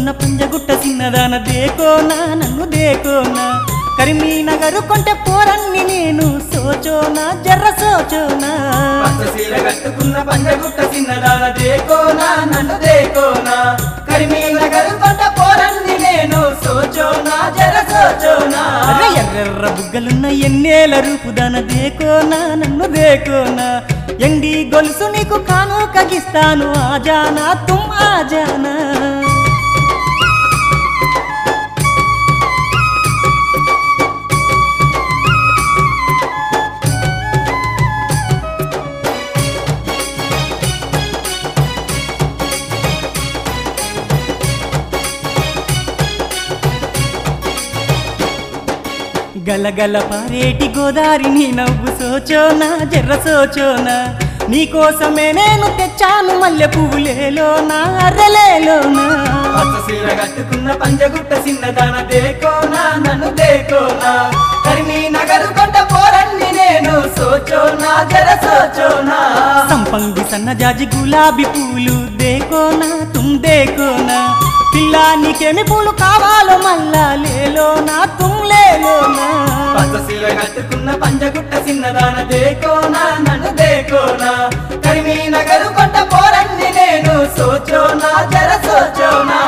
కట్టుకున్న పంజగుట్ట చిన్నదాన దేకోనా నన్ను దేకోనా కరీంనగర్ కొంటె పోరన్ని నేను సోచోనా జర్ర సోచోనా పచ్చ సీర కట్టుకున్న పంజగుట్ట చిన్నదాన దేకోనా నన్ను దేకోనా కరీంనగర్ కొంట పోరన్ని నేను సోచోనా జర్ర సోచోనా ఎర్రెర్ర బుగ్గలున్న ఎన్నేల రూపుదాన దేకోనా నన్ను దేకోనా ఎండి గొలుసు నీకు కాను కగిస్తాను ఆజానా తుమ్ ఆజానా గలగల పారేటి గోదారి నీ నవ్వు సోచోనా జర్ర సోచోనా నీకోసమే నేను తెచ్చాను మల్లె పువ్వులేలోనా అర్రలేలోనా పచ్చ సీర కట్టుకున్న పంజగుట్ట చిన్నదాన దేకోనా నన్ను దేకోనా కరీంనగర్ కొంట పోరన్ని నేను సోచోనా జర సోచోనా సంపంగి సన్నజాజి గులాబీ పూలు దేకోనా తుమ్ దేకోనా పిల్లా నీకేమి పూలు కావాలో మల్లా లేలోనా తుమ్ లేలోనా పచ్చ సీర కట్టుకున్న పంజగుట్ట చిన్నదాన దేకోనా నన్ను దేకోనా కరీంనగర్ కొంట పోరన్ని నేను సోచోనా జర సోచోనా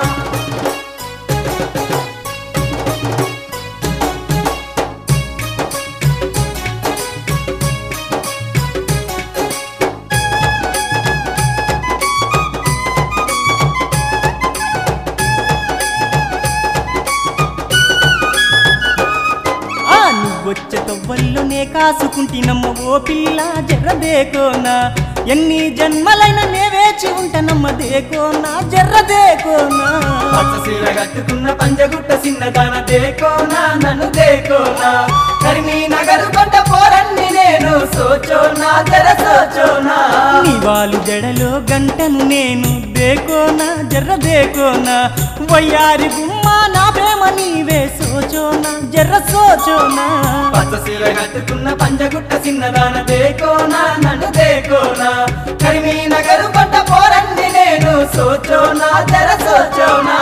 వచ్చే తవ్వల్లోనే కాసుకుంటినమ్మ ఓ పిల్ల జర్ర దేకోనా ఎన్ని జన్మలైనా నే వేచి ఉంటానమ్మ దేకోనా జర్ర దేకోనా పచ్చ సీర కట్టుకున్న పంజగుట్ట చిన్నదాన దేకోనా నన్ను దేకోనా కరీంనగర్ కొంట పోరన్ని నేను సోచోనా జర సోచోనా నీ వాలు జడలో గంటను నేను దేకోనా జర్ర దేకోనా వయ్యారి గుమ్మ నా ప్రేమ నీవే సోచోనా జర్ర సోచోనా పచ్చ సీర కట్టుకున్న పంజగుట్ట చిన్నదాన దేకోనా నన్ను దేకోనా కరీంనగర్ కొంట పోరన్ని నేను సోచోనా జర సోచోనా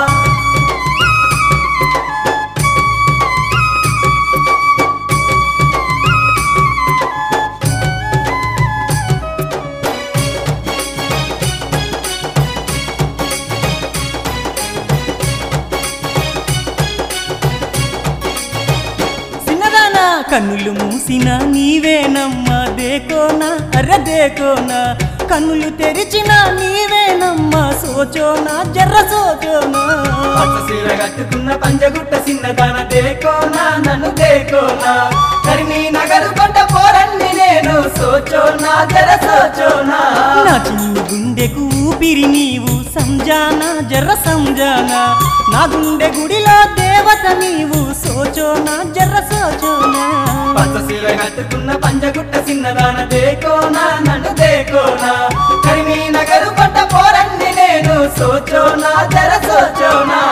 కన్నులు మూసిన నీవేనమ్మా దేకోనా అర్ర దేకోనా కన్నులు తెరిచిన నీవేనమ్మా సోచోనా జర్ర సోచోనా పచ్చ సీర కట్టుకున్న పంజగుట్ట చిన్నదాన దేకోనా నన్ను దేకోనా కరీంనగర్ కొంట పోరన్ని నేను సోచోనా జర సోచోనా నా చిన్ని గుండెకు ఊపిరి నీవు సంజానా జర్ర సంజానా నా గుండె గుడిలో దేవత నీవు సోచోనా జర్ర సోచోనా పచ్చ సీర కట్టుకున్న పంజగుట్ట చిన్నదాన దేకోనా నన్ను దేకోనా కరీంనగర్ కొంట పోరన్ని నేను సోచోనా జర సోచోనా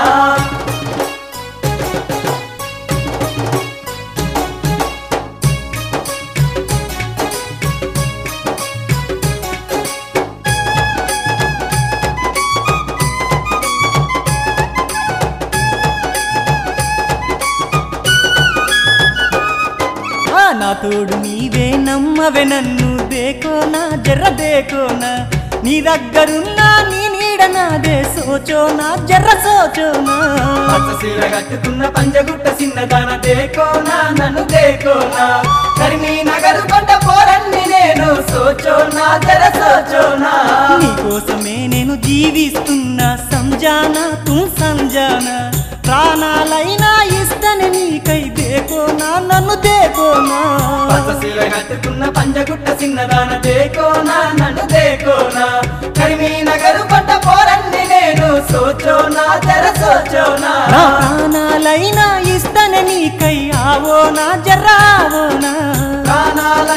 నా తోడు నీవే నమ్మవే నన్ను దేకోనా జర్ర దేకోనా నీ దగ్గరున్నా నీ నీడ నాదే సోచోనా జర్ర సోచోనా పచ్చ సీర కట్టుకున్న పంజగుట్ట చిన్నదాన దేకోనా నన్ను దేకోనా కరీంనగర్ కొంట పోరన్ని నేను సోచోనా జర సోచోనా నీకోసమే నేను జీవిస్తున్నా సంజానా తుమ్ సంజానా ప్రాణాలైనా ఇస్తని నీకై దేకోనా నన్ను దేకోనా పచ్చ సీర కట్టుకున్న పంజగుట్ట చిన్నదాన దేకోనా నన్ను దేకోనా కరీంనగర్ కొంట పోరన్ని నేను సోచోనా జర సోచోనా ప్రాణాలైనా ఇస్తని నీకై ఆవోనా జర్రావోనా ప్రాణాల